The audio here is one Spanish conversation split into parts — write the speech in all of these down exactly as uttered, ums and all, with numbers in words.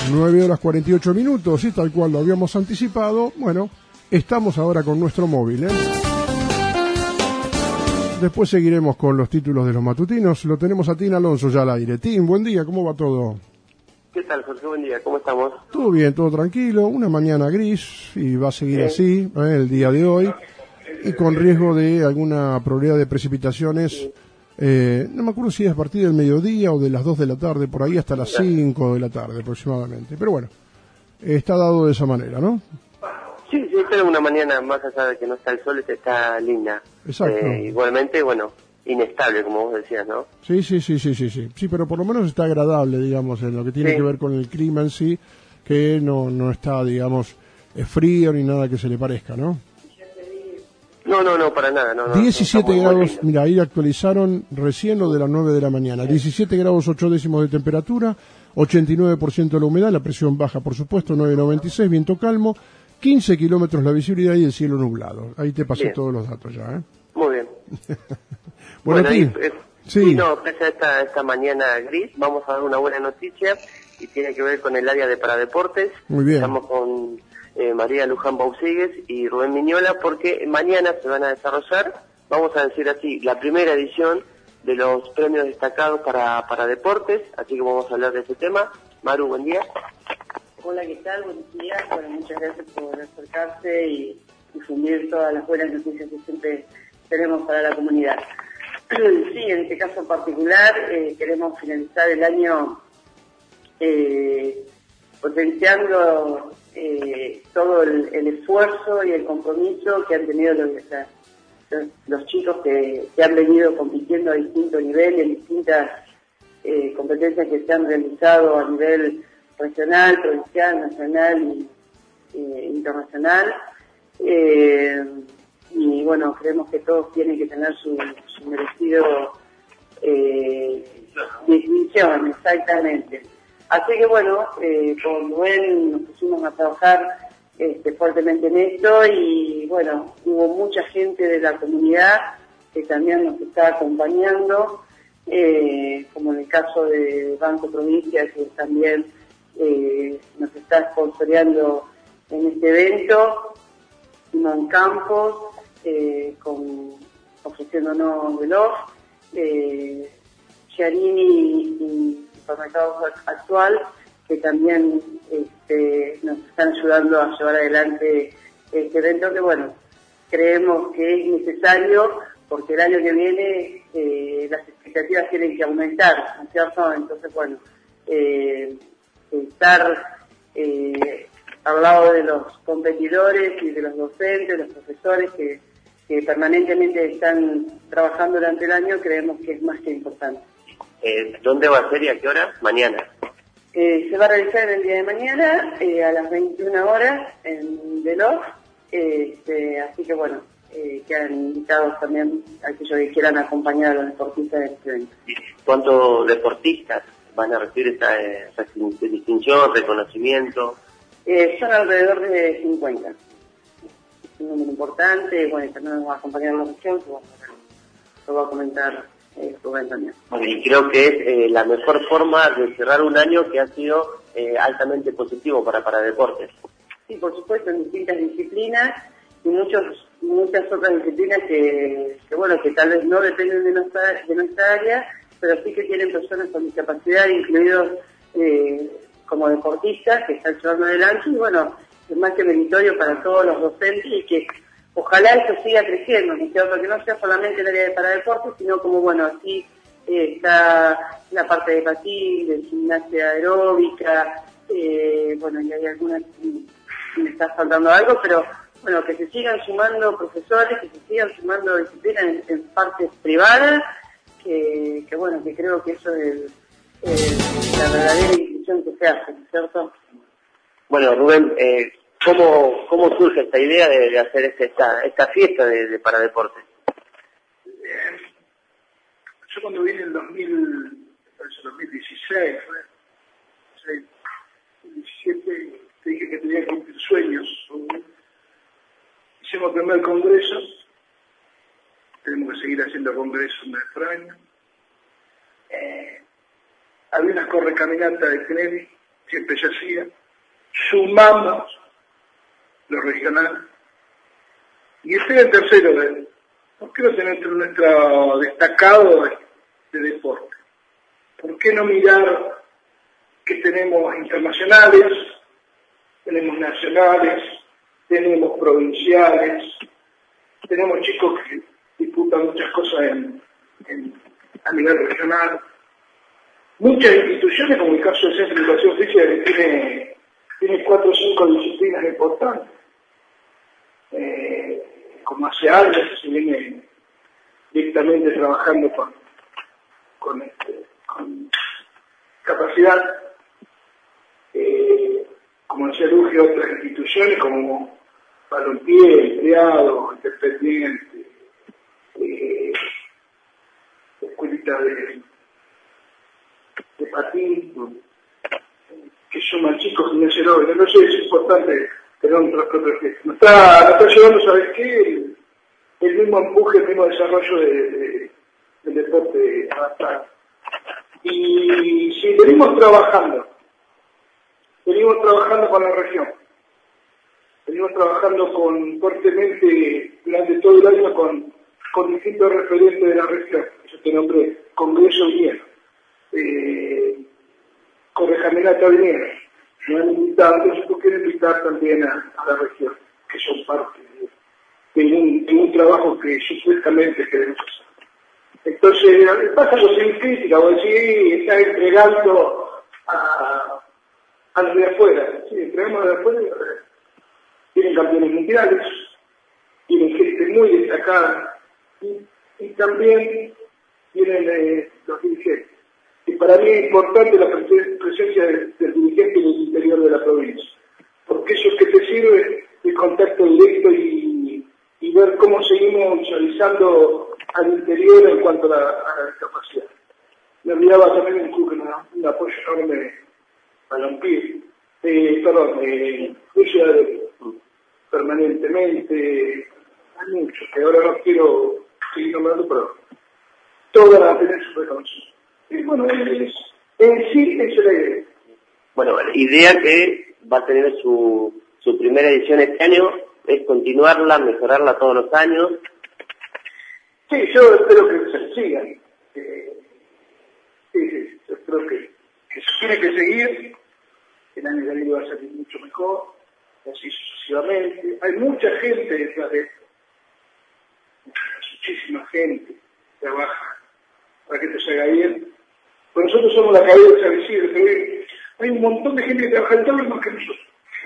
nueve horas cuarenta y ocho minutos, y tal cual lo habíamos anticipado, bueno, estamos ahora con nuestro móvil, ¿eh? Después seguiremos con los títulos de los matutinos. Lo tenemos a Tim Alonso ya al aire. Tim, buen día, ¿cómo va todo? ¿Qué tal, Jorge? Buen día, ¿cómo estamos? Todo bien, todo tranquilo, una mañana gris, y va a seguir ¿Sí? así, ¿eh? El día de hoy, y con riesgo de alguna probabilidad de precipitaciones. Sí. Eh, no me acuerdo si es a partir del mediodía o de las dos de la tarde, por ahí hasta las cinco de la tarde aproximadamente. Pero bueno, está dado de esa manera, ¿no? Sí, sí, pero una mañana más allá de que no está el sol, está linda. Exacto. Eh, igualmente, bueno, inestable, como vos decías, ¿no? Sí, sí, sí, sí, sí, sí. Sí, pero por lo menos está agradable, digamos, en lo que tiene Sí. que ver con el clima en sí, que no, no está, digamos, eh, frío ni nada que se le parezca, ¿no? No, no, no, para nada, no, no. diecisiete no, está muy, muy grados, lindo. mira, ahí actualizaron recién lo de las nueve de la mañana. diecisiete grados ocho décimos de temperatura, ochenta y nueve por ciento de la humedad, la presión baja, por supuesto, nueve noventa y seis, viento calmo, quince kilómetros la visibilidad y el cielo nublado. Ahí te pasé Bien. todos los datos ya, ¿eh? Muy bien. Bueno, bueno, Tim, ahí, eh, sí. sí, no, pese a esta, esta mañana gris, vamos a dar una buena noticia y tiene que ver con el área de paradeportes. Muy bien. Estamos con eh, María Luján Bausigues y Rubén Miñola porque mañana se van a desarrollar, vamos a decir así, la primera edición de los premios destacados para, para deportes, así que vamos a hablar de ese tema. Maru, buen día. Hola, ¿qué tal? Buenos días. Bueno, muchas gracias por acercarse y difundir todas las buenas noticias que siempre tenemos para la comunidad. Sí, en este caso en particular eh, queremos finalizar el año eh, potenciando eh, todo el, el esfuerzo y el compromiso que han tenido los, los, los chicos que, que han venido compitiendo a distintos niveles, en distintas eh, competencias que se han realizado a nivel regional, provincial, nacional y eh, internacional. Eh, y bueno, creemos que todos tienen que tener su, su merecido eh, distinción, exactamente. Así que bueno, eh, con Rubén nos pusimos a trabajar este, fuertemente en esto y bueno, hubo mucha gente de la comunidad que también nos está acompañando, eh, como en el caso de Banco Provincia, que también eh, nos está sponsoreando en este evento, Simón Campos, eh, con, ofreciéndonos veloz, eh, Chiarini y Supermercados Actual, que también este, nos están ayudando a llevar adelante este evento, que bueno, creemos que es necesario porque el año que viene eh, las expectativas tienen que aumentar, ¿no es cierto? Entonces, bueno, eh, estar eh, al lado de los competidores y de los docentes, los profesores que, que permanentemente están trabajando durante el año, creemos que es más que importante. Eh, ¿Dónde va a ser y a qué hora? Mañana. Eh, se va a realizar el día de mañana eh, a las veintiuna horas en Veloz, eh, este, así que bueno, eh, quedan invitados también a aquellos que quieran acompañar a los deportistas de este evento. ¿Cuántos deportistas van a recibir esta, esta distinción, reconocimiento? Eh, son alrededor de cincuenta. Es un número importante, bueno, también nos va a acompañar la región, que vamos a, lo va a comentar eh, Rubén también. Bueno, y creo que es eh, la mejor forma de cerrar un año que ha sido eh, altamente positivo para para deportes. Sí, por supuesto, en distintas disciplinas y muchos muchas otras disciplinas que, que bueno, que tal vez no dependen de nuestra, de nuestra área, pero sí que tienen personas con discapacidad, incluidos eh, como deportistas, que están llevando adelante, y bueno, es más que meritorio para todos los docentes y que ojalá esto siga creciendo, ¿no es cierto? Que no sea solamente el área de paradeportes, sino como, bueno, aquí eh, está la parte de patín, de gimnasia aeróbica, eh, bueno, y hay algunas, me está faltando algo, pero bueno, que se sigan sumando profesores, que se sigan sumando disciplinas en, en partes privadas, que, que bueno, que creo que eso es el, el, la verdadera inclusión que se hace, ¿no es cierto? Bueno, Rubén, eh, ¿cómo, ¿cómo surge esta idea de, de hacer esta, esta fiesta de, de paradeportes? Eh, yo cuando vine en dos mil, dos mil dieciséis, fue, diecisiete, te dije que tenía que cumplir sueños. Hicimos el primer congreso, tenemos que seguir haciendo congresos nuestro año. Eh, había una correcaminata de Kennedy siempre se hacía, sumamos lo regional, y estoy en tercero de ¿por qué no tener nuestro destacado de, de deporte? ¿Por qué no mirar que tenemos internacionales, tenemos nacionales, tenemos provinciales, tenemos chicos que disputan muchas cosas en, en, a nivel regional, muchas instituciones, como el caso del Centro de Educación Física, que tiene, tiene cuatro o cinco disciplinas importantes. Eh, como hace años se viene directamente trabajando con, con, este, con capacidad, eh, como decía Luge, otras instituciones como balompié, empleado, independiente, eh, escuelitas de, de patín, que suman chicos gimnasiólogos. No sé, es importante tener nuestros propios gestos. Nos está, nos está llevando, ¿sabes qué? El, el mismo empuje, el mismo desarrollo de, de, del deporte adaptado. Y si venimos trabajando, venimos trabajando con la región, venimos trabajando con fuertemente durante todo el año con, con distintos referentes de la región. Yo te nombré Congreso Vinieron, eh, Correjaminata Vinieron, me han invitado, entonces yo quiero invitar también a, a la región, que son parte de, de, un, de un trabajo que supuestamente queremos hacer. Entonces, pasa lo sin crítica, o decir, está entregando a, a los de afuera. Sí, entregamos a los de afuera. Tienen campeones mundiales, tienen gente muy destacada, y, y también tienen eh, los dirigentes. Y para mí es importante la presencia del, del dirigente en el interior de la provincia, porque eso es que te sirve de contacto directo y, y ver cómo seguimos visualizando al interior en cuanto a la, a la discapacidad. Me olvidaba también un club que nos da un apoyo enorme a Balompié, eh, perdón, eh, permanentemente, hay muchos, que ahora no quiero seguir nombrando, pero todas van a tener su reconocimiento. Y bueno, es, en sí es la idea. Bueno, la idea que va a tener su, su primera edición este año es continuarla, mejorarla todos los años. Sí, yo espero que se siga. Eh, sí, sí, yo espero que, que se tiene que seguir. El año que viene va a salir mucho mejor, así sucesivamente. Hay mucha gente detrás de esto, muchísima gente que trabaja para que esto se haga bien. Pues nosotros somos la cabeza visible, pero hay un montón de gente que trabaja en todo lo más que nosotros.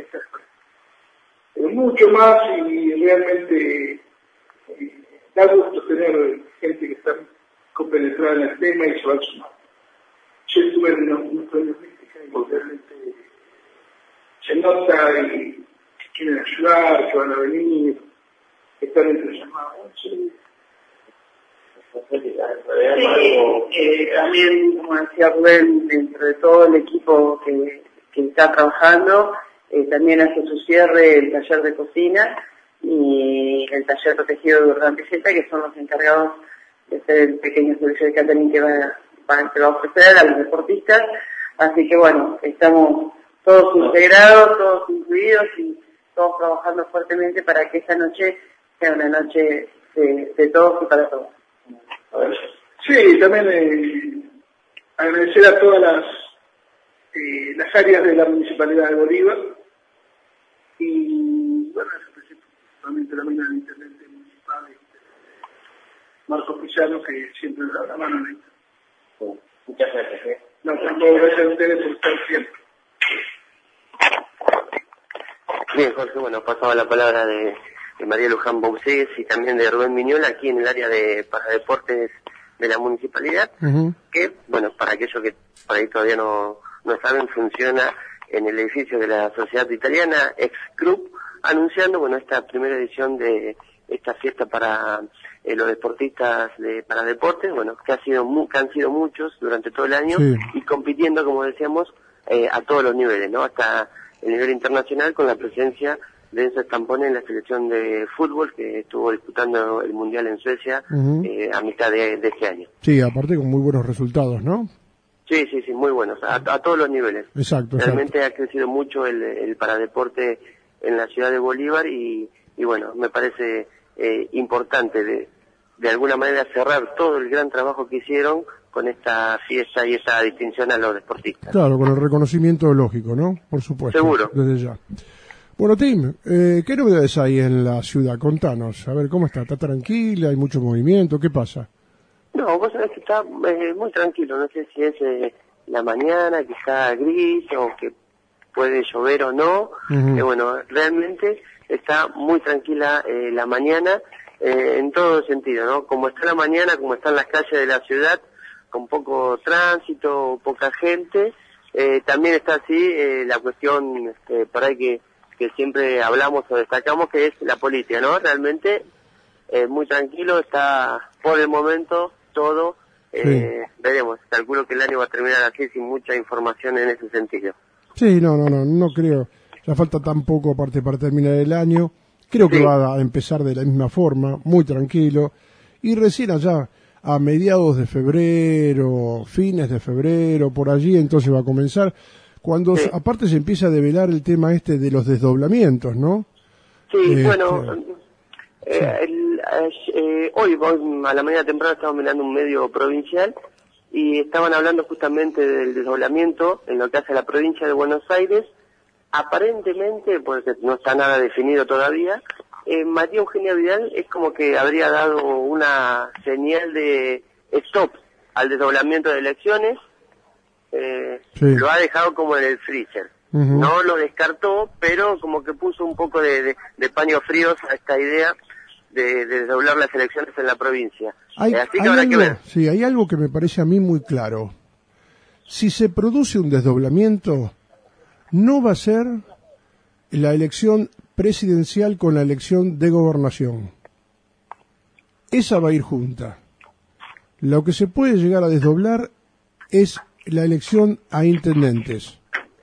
Pero mucho más y realmente eh, da gusto tener gente que está compenetrada en el tema y se va a sumar. Yo estuve en unos premios mística y realmente se nota y que quieren ayudar, que van a venir, que están entusiasmados. Sí. Sí, eh, también, como decía Rubén, dentro de todo el equipo que, que está trabajando, eh, también hace su cierre el taller de cocina y el taller protegido de Urdanticeta, que son los encargados de hacer el pequeño servicio de catering que va, va, que va a ofrecer a los deportistas. Así que bueno, estamos todos integrados, todos incluidos y todos trabajando fuertemente para que esta noche sea una noche de, de todos y para todos. Sí, también eh, agradecer a todas las, eh, las áreas de la Municipalidad de Bolívar y, bueno, principalmente también al Intendente Municipal, Marcos Pizarro, que siempre da la mano en esto. Muchas gracias. ¿eh? No, tampoco gracias a ustedes por estar siempre. Bien, Jorge, bueno, pasaba la palabra de, de María Luján Boucegues y también de Rubén Miñola aquí en el área de paradeportes de la municipalidad, uh-huh. que, bueno, para aquellos que por ahí todavía no, no saben, funciona en el edificio de la Sociedad Italiana, ex Club, anunciando, bueno, esta primera edición de esta fiesta para eh, los deportistas de paradeportes, bueno, que, ha sido mu- que han sido muchos durante todo el año, sí. Y compitiendo, como decíamos, eh, a todos los niveles, ¿no? Hasta el nivel internacional, con la presencia de Enzo Stampone en la selección de fútbol que estuvo disputando el Mundial en Suecia uh-huh. eh, a mitad de, de este año. Sí, aparte con muy buenos resultados, ¿no? Sí, sí, sí, muy buenos, a, a todos los niveles. Exacto, Realmente exacto. ha crecido mucho el, el paradeporte en la ciudad de Bolívar y, y bueno, me parece eh, importante de, de alguna manera cerrar todo el gran trabajo que hicieron con esta fiesta y esta distinción a los deportistas. Claro, con el reconocimiento lógico, ¿no? Por supuesto. Seguro. Desde ya. Bueno, Tim, eh, ¿qué novedades hay en la ciudad? Contanos. A ver, ¿cómo está? ¿Está tranquila? ¿Hay mucho movimiento? ¿Qué pasa? No, vos sabés que está eh, muy tranquilo, no sé si es eh, la mañana, que está gris o que puede llover o no. Uh-huh. Eh, bueno, realmente está muy tranquila eh, la mañana eh, en todo sentido, ¿no? Como está la mañana, como están las calles de la ciudad, con poco tránsito, poca gente, eh, también está así eh, la cuestión este, por ahí que, que siempre hablamos o destacamos, que es la política, ¿no? Realmente eh, muy tranquilo, está por el momento todo, eh, sí. Veremos, calculo que el año va a terminar así sin mucha información en ese sentido. Sí, no, no, no, no creo, ya falta tan poco aparte para terminar el año, creo sí. que va a empezar de la misma forma, muy tranquilo, y recién allá a mediados de febrero, fines de febrero, por allí entonces va a comenzar, cuando sí. aparte se empieza a develar el tema este de los desdoblamientos, ¿no? Sí, este... bueno, eh, sí. el, eh, hoy, hoy a la mañana temprana estaba mirando un medio provincial y estaban hablando justamente del desdoblamiento en lo que hace a la provincia de Buenos Aires. Aparentemente, porque no está nada definido todavía, eh, María Eugenia Vidal es como que habría dado una señal de stop al desdoblamiento de elecciones, eh, sí. Lo ha dejado como en el freezer. Uh-huh. No lo descartó, pero como que puso un poco de, de, de paños fríos a esta idea de, de desdoblar las elecciones en la provincia. Hay, eh, así que hay habrá algo, que ver. Sí, hay algo que me parece a mí muy claro. Si se produce un desdoblamiento, no va a ser la elección presidencial con la elección de gobernación. Esa va a ir junta. Lo que se puede llegar a desdoblar es la elección a intendentes.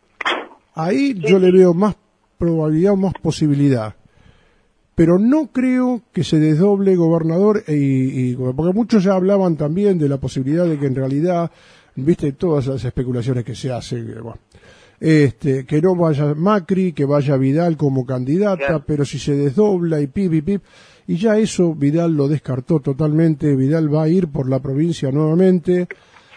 Ahí yo le veo más probabilidad o más posibilidad. Pero no creo que se desdoble gobernador y, y porque muchos ya hablaban también de la posibilidad de que en realidad, viste, todas las especulaciones que se hacen, bueno, este, que no vaya Macri, que vaya Vidal como candidata, claro. Pero si se desdobla y pip y pip, y ya eso Vidal lo descartó totalmente. Vidal va a ir por la provincia nuevamente.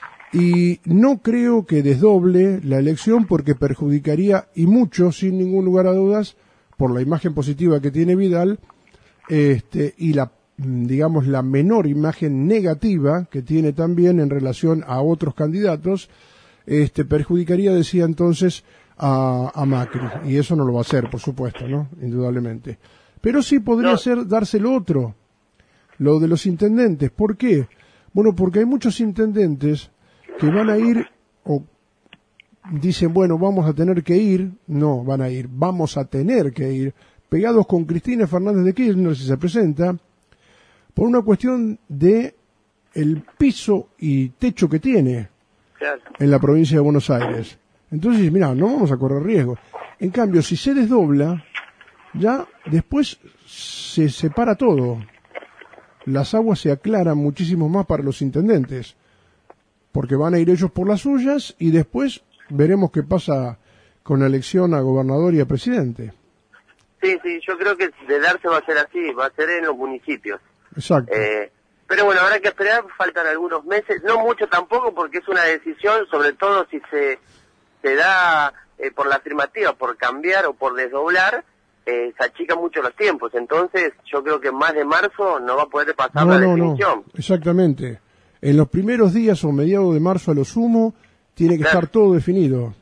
Y no creo que desdoble la elección porque perjudicaría, y mucho, sin ningún lugar a dudas, por la imagen positiva que tiene Vidal, este, y la, digamos, la menor imagen negativa que tiene también en relación a otros candidatos, este, perjudicaría, decía entonces, a, a Macri. Y eso no lo va a hacer, por supuesto, ¿no? Indudablemente. Pero sí podría no. ser, darse lo otro, lo de los intendentes. ¿Por qué? Bueno, porque hay muchos intendentes que van a ir, o dicen, bueno, vamos a tener que ir, no, van a ir, vamos a tener que ir, pegados con Cristina Fernández de Kirchner, si se presenta, por una cuestión de el piso y techo que tiene claro. En la provincia de Buenos Aires. Entonces, mira, no vamos a correr riesgo. En cambio, si se desdobla, ya después se separa todo. Las aguas se aclaran muchísimo más para los intendentes. Porque van a ir ellos por las suyas y después veremos qué pasa con la elección a gobernador y a presidente. Sí, sí, yo creo que de darse va a ser así, va a ser en los municipios. Exacto. Eh, pero bueno, habrá que esperar, faltan algunos meses, no mucho tampoco porque es una decisión, sobre todo si se, se da eh, por la afirmativa, por cambiar o por desdoblar, eh, se achican mucho los tiempos. Entonces yo creo que más de marzo no va a poder pasar no, la no, definición. No, exactamente. En los primeros días o mediados de marzo a lo sumo, tiene que claro. estar todo definido.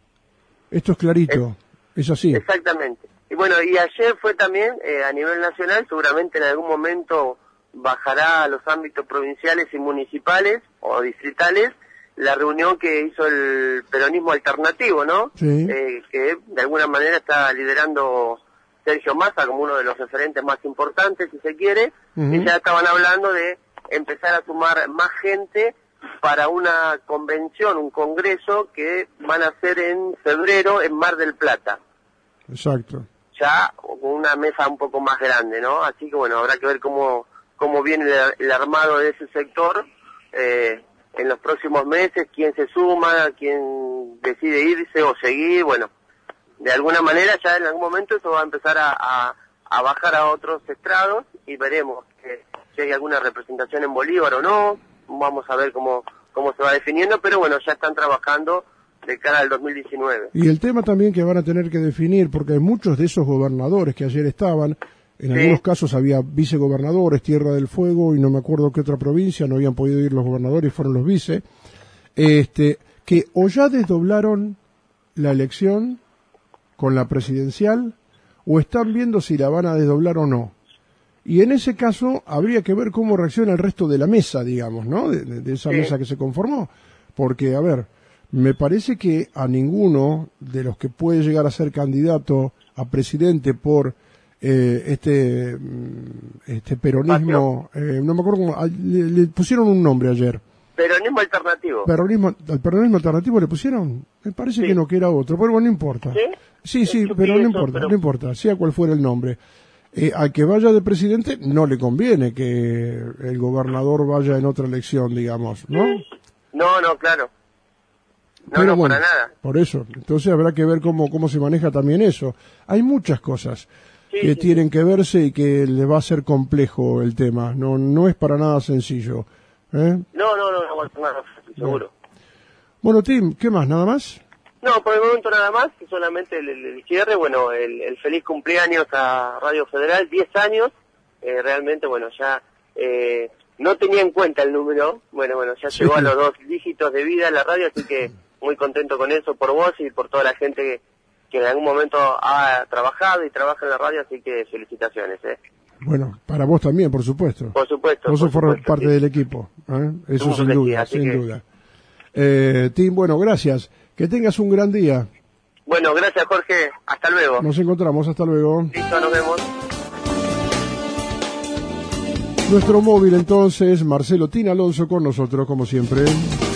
Esto es clarito, es, es así. Exactamente. Y bueno, y ayer fue también, eh, a nivel nacional, seguramente en algún momento bajará a los ámbitos provinciales y municipales o distritales, la reunión que hizo el peronismo alternativo, ¿no? Sí. Eh, que de alguna manera está liderando Sergio Massa como uno de los referentes más importantes, si se quiere, uh-huh. Y ya estaban hablando de empezar a sumar más gente para una convención, un congreso que van a hacer en febrero en Mar del Plata. Exacto. Ya con una mesa un poco más grande, ¿no? Así que bueno, habrá que ver cómo cómo viene el, el armado de ese sector eh, en los próximos meses quién se suma, quién decide irse o seguir, bueno, de alguna manera ya en algún momento eso va a empezar a, a, a bajar a otros estrados y veremos que, si hay alguna representación en Bolívar o no, vamos a ver cómo, cómo se va definiendo, pero bueno, ya están trabajando de cara al dos mil diecinueve. Y el tema también que van a tener que definir, porque hay muchos de esos gobernadores que ayer estaban, en sí. algunos casos había vicegobernadores, Tierra del Fuego, y no me acuerdo qué otra provincia, no habían podido ir los gobernadores, fueron los vice, este, que o ya desdoblaron la elección con la presidencial, o están viendo si la van a desdoblar o no. Y en ese caso habría que ver cómo reacciona el resto de la mesa, digamos, ¿no? De, de esa sí. mesa que se conformó. Porque, a ver, me parece que a ninguno de los que puede llegar a ser candidato a presidente por eh, este este peronismo, eh, no me acuerdo cómo, le, le pusieron un nombre ayer. Peronismo alternativo. Peronismo, ¿al peronismo alternativo le pusieron? Me parece sí. que no, que era otro, pero bueno, no importa. ¿Sí? Sí, sí, pero no importa, pero... no importa, sea cual fuera el nombre. Eh, al que vaya de presidente no le conviene que el gobernador vaya en otra elección, digamos, ¿no? No, no, claro. No, pero no, bueno, para nada. Por eso, entonces habrá que ver cómo cómo se maneja también eso. Hay muchas cosas sí, que sí, tienen sí. que verse y que le va a ser complejo el tema. No no es para nada sencillo. ¿eh? No, no, no, no va a ser nada fácil, seguro. Bueno, Tim, ¿qué más? ¿Nada más? No, por el momento nada más, solamente el, el cierre, bueno, el, el feliz cumpleaños a Radio Federal, diez años, eh, realmente, bueno, ya eh, no tenía en cuenta el número, bueno, bueno, ya sí. llegó a los dos dígitos de vida en la radio, así que muy contento con eso, por vos y por toda la gente que, que en algún momento ha trabajado y trabaja en la radio, así que felicitaciones, ¿eh? Bueno, para vos también, por supuesto. Por supuesto. Vos sos parte sí. del equipo, ¿eh? Eso sin duda, sí, sin que... duda. Eh, Tim, bueno, gracias. Que tengas un gran día. Bueno, gracias Jorge, hasta luego. Nos encontramos, hasta luego. Listo, nos vemos. Nuestro móvil entonces, Marcelo Tin Alonso con nosotros como siempre.